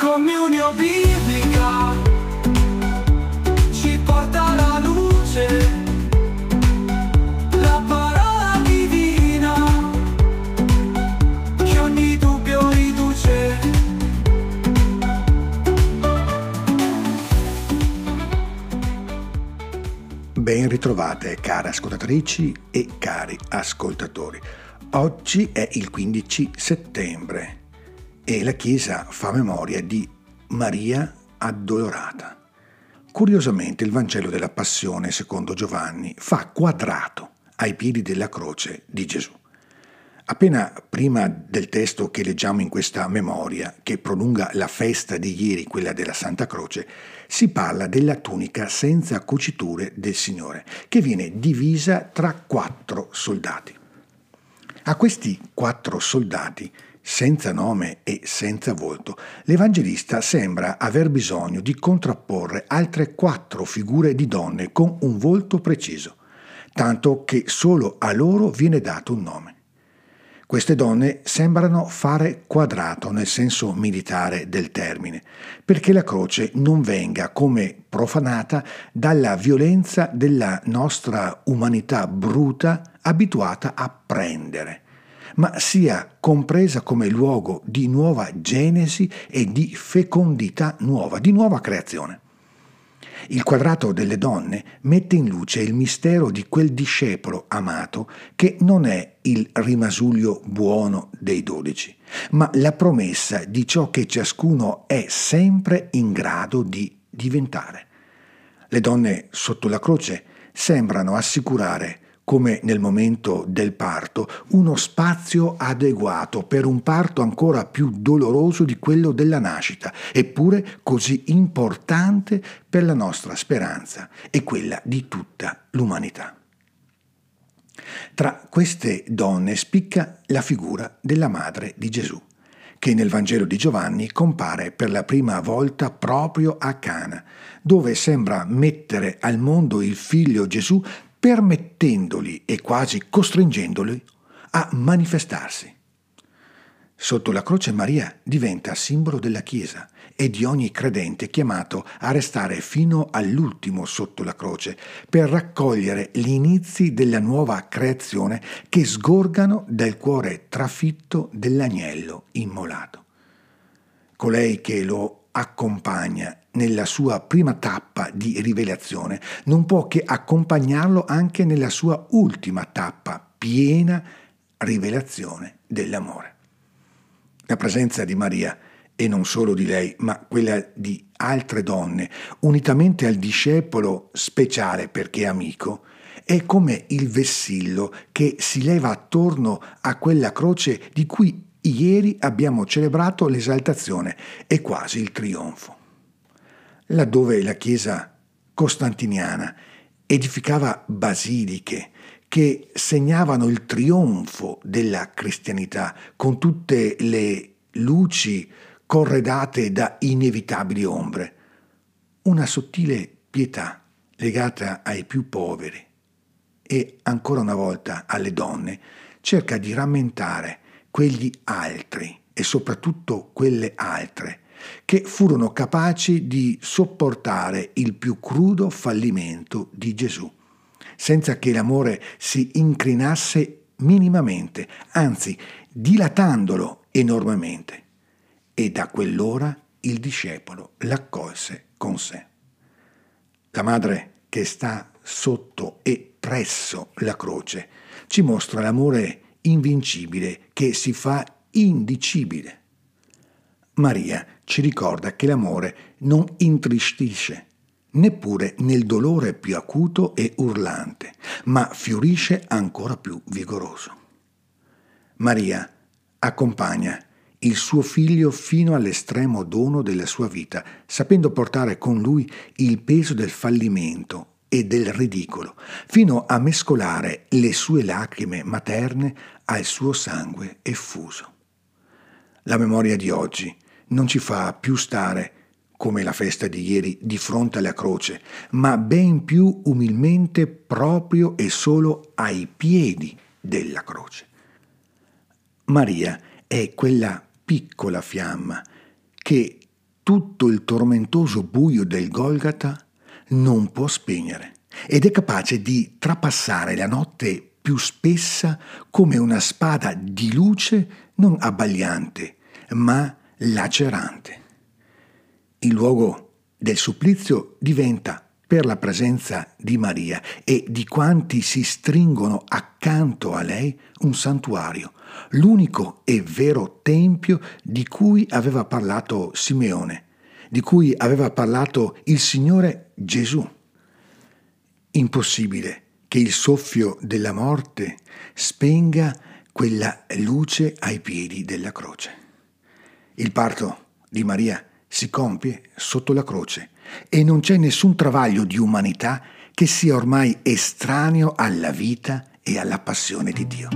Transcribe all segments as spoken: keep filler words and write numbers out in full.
Comunione biblica ci porta alla luce, la parola divina che ogni dubbio riduce. Ben ritrovate care ascoltatrici e cari ascoltatori. Oggi è il quindici settembre e la Chiesa fa memoria di Maria Addolorata. Curiosamente il Vangelo della Passione secondo Giovanni fa quadrato ai piedi della croce di Gesù. Appena prima del testo che leggiamo in questa memoria, che prolunga la festa di ieri, quella della Santa Croce, si parla della tunica senza cuciture del Signore, che viene divisa tra quattro soldati. A questi quattro soldati, senza nome e senza volto, l'Evangelista sembra aver bisogno di contrapporre altre quattro figure di donne con un volto preciso, tanto che solo a loro viene dato un nome. Queste donne sembrano fare quadrato nel senso militare del termine, perché la croce non venga come profanata dalla violenza della nostra umanità bruta abituata a prendere, ma sia compresa come luogo di nuova genesi e di fecondità nuova, di nuova creazione. Il quadrato delle donne mette in luce il mistero di quel discepolo amato che non è il rimasuglio buono dei dodici, ma la promessa di ciò che ciascuno è sempre in grado di diventare. Le donne sotto la croce sembrano assicurare, come nel momento del parto, uno spazio adeguato per un parto ancora più doloroso di quello della nascita, eppure così importante per la nostra speranza e quella di tutta l'umanità. Tra queste donne spicca la figura della madre di Gesù, che nel Vangelo di Giovanni compare per la prima volta proprio a Cana, dove sembra mettere al mondo il figlio Gesù, permettendoli e quasi costringendoli a manifestarsi. Sotto la croce Maria diventa simbolo della Chiesa e di ogni credente chiamato a restare fino all'ultimo sotto la croce per raccogliere gli inizi della nuova creazione che sgorgano dal cuore trafitto dell'agnello immolato. Colei che lo accompagna nella sua prima tappa di rivelazione non può che accompagnarlo anche nella sua ultima tappa, piena rivelazione dell'amore. La presenza di Maria, e non solo di lei, ma quella di altre donne, unitamente al discepolo speciale perché amico, è come il vessillo che si leva attorno a quella croce di cui ieri abbiamo celebrato l'esaltazione e quasi il trionfo. Laddove la Chiesa costantiniana edificava basiliche che segnavano il trionfo della cristianità con tutte le luci corredate da inevitabili ombre, una sottile pietà legata ai più poveri e ancora una volta alle donne cerca di rammentare quegli altri e soprattutto quelle altre che furono capaci di sopportare il più crudo fallimento di Gesù, senza che l'amore si inclinasse minimamente, anzi dilatandolo enormemente. E da quell'ora il discepolo l'accolse con sé. La madre che sta sotto e presso la croce ci mostra l'amore invincibile che si fa indicibile. Maria ci ricorda che l'amore non intristisce, neppure nel dolore più acuto e urlante, ma fiorisce ancora più vigoroso. Maria accompagna il suo figlio fino all'estremo dono della sua vita, sapendo portare con lui il peso del fallimento e del ridicolo, fino a mescolare le sue lacrime materne al suo sangue effuso. La memoria di oggi non ci fa più stare, come la festa di ieri, di fronte alla croce, ma ben più umilmente proprio e solo ai piedi della croce. Maria è quella piccola fiamma che tutto il tormentoso buio del Golgata non può spegnere ed è capace di trapassare la notte più spessa come una spada di luce non abbagliante, ma lacerante. Il luogo del supplizio diventa, per la presenza di Maria e di quanti si stringono accanto a lei, un santuario, l'unico e vero tempio di cui aveva parlato Simeone, di cui aveva parlato il Signore Gesù. Impossibile che il soffio della morte spenga quella luce ai piedi della croce. Il parto di Maria si compie sotto la croce e non c'è nessun travaglio di umanità che sia ormai estraneo alla vita e alla passione di Dio.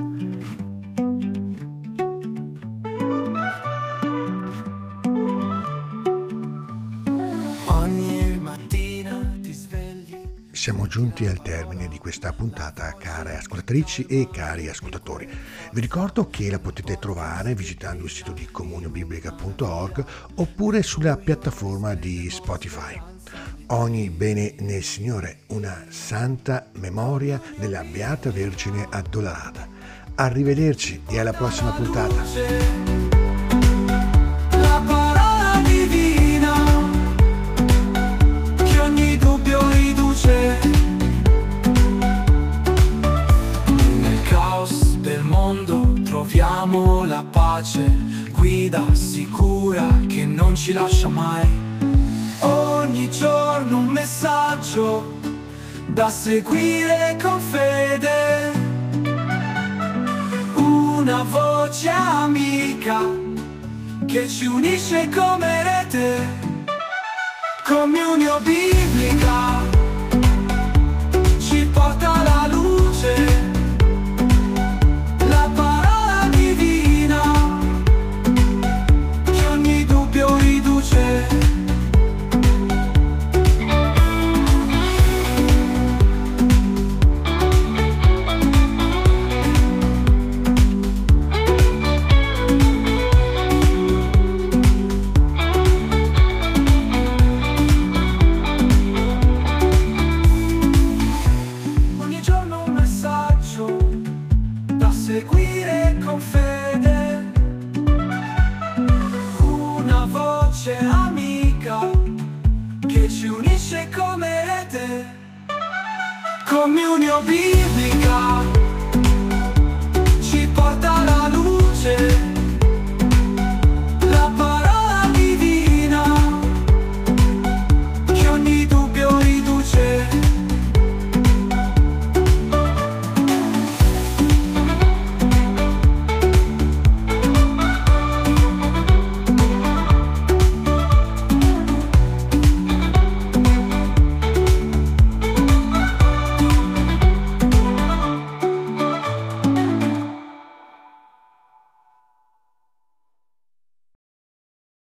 Siamo giunti al termine di questa puntata, care ascoltatrici e cari ascoltatori. Vi ricordo che la potete trovare visitando il sito di comuniobiblica punto org oppure sulla piattaforma di Spotify. Ogni bene nel Signore, una santa memoria della Beata Vergine Addolorata. Arrivederci e alla prossima puntata. La parola divina che ogni dubbio riduce. Nel caos del mondo troviamo la pace, guida sicura che non ci lascia mai. Ogni giorno un messaggio da seguire con fede, una voce amica che ci unisce come rete. Comunio biblica ci porta alla luce, la parola divina che ogni dubbio riduce. Seguire con fede, una voce amica che ci unisce come rete. Comunio biblica ci porta alla luce.